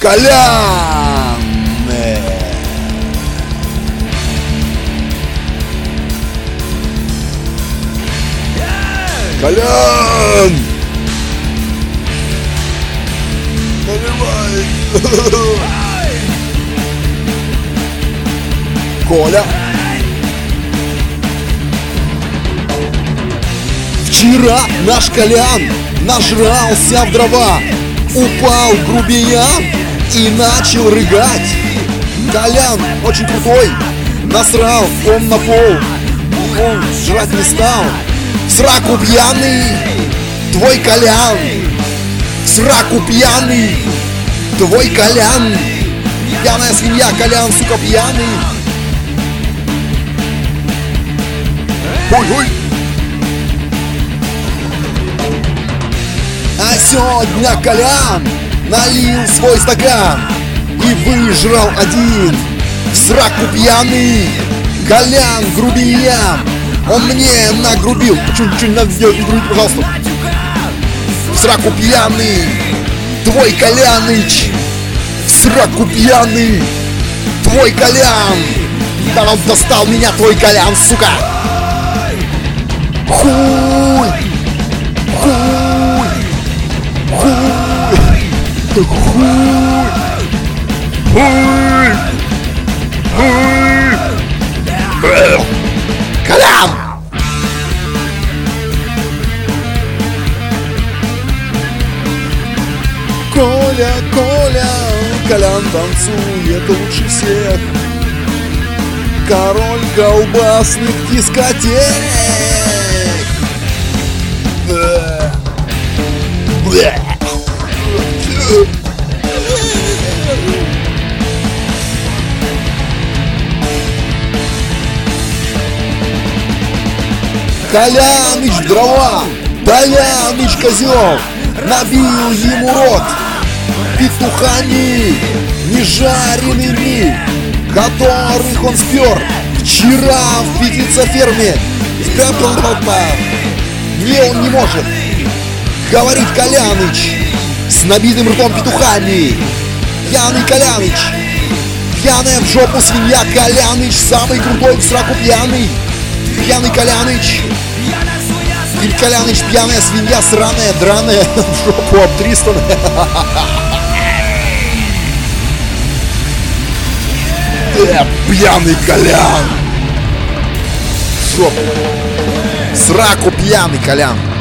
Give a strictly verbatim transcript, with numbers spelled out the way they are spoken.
Колян! Колян! Наливай! Коля! Вчера наш Колян нажрался в дрова, упал грубиян и начал рыгать. Колян очень крутой, насрал он на пол, он жрать не стал. В сраку пьяный твой Колян, в сраку пьяный твой Колян. Пьяная свинья, Колян, сука, пьяный. Ой-ой. А сегодня Колян налил свой стакан и выжрал один. В сраку пьяный Колян, грубиян. Он мне нагрубил. Почему ничего не надо сделать, не грубить, пожалуйста. В сраку пьяный твой Коляныч, в сраку пьяный твой Колян. Да он достал меня, твой Колян, сука. Хуй, хуй, хуй, хуй, хуй, хуй. Колян! Коля, Коля, Колян танцует лучше всех. Король колбасных дискотек. Коляныч дрова, Коляныч козел, набил ему рот петухами нежаренными, которых он спер вчера в птицеферме. Не, он не может говорить Коляныч с набитым ртом петухами. Пьяный Коляныч, пьяная в жопу свинья Коляныч, самый крутой в сраку пьяный. Пьяный Коляныч, или Коляныч, пьяная свинья, сраная, драная, в жопу обдристанная. Э, пьяный Колян. В жопу. Сраку пьяный Колян.